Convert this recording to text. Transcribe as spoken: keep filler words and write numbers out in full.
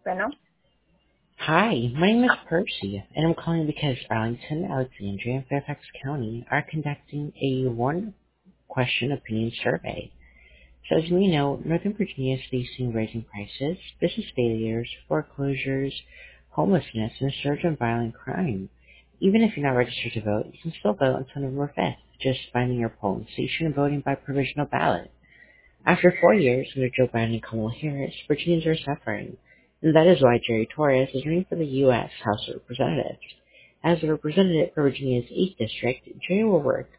Bueno, Hi, my name is Percy, and I'm calling because Arlington, Alexandria, and Fairfax County are conducting a one-question opinion survey. So as we know, Northern Virginia is facing rising prices, business failures, foreclosures, homelessness, and a surge in violent crime. Even if you're not registered to vote, you can still vote on November fifth, just finding your polling station and voting by provisional ballot. After four years under Joe Biden and Kamala Harris, Virginians are suffering, and that is why Jerry Torres is running for the U S House of Representatives. As a representative for Virginia's eighth District, Jerry will work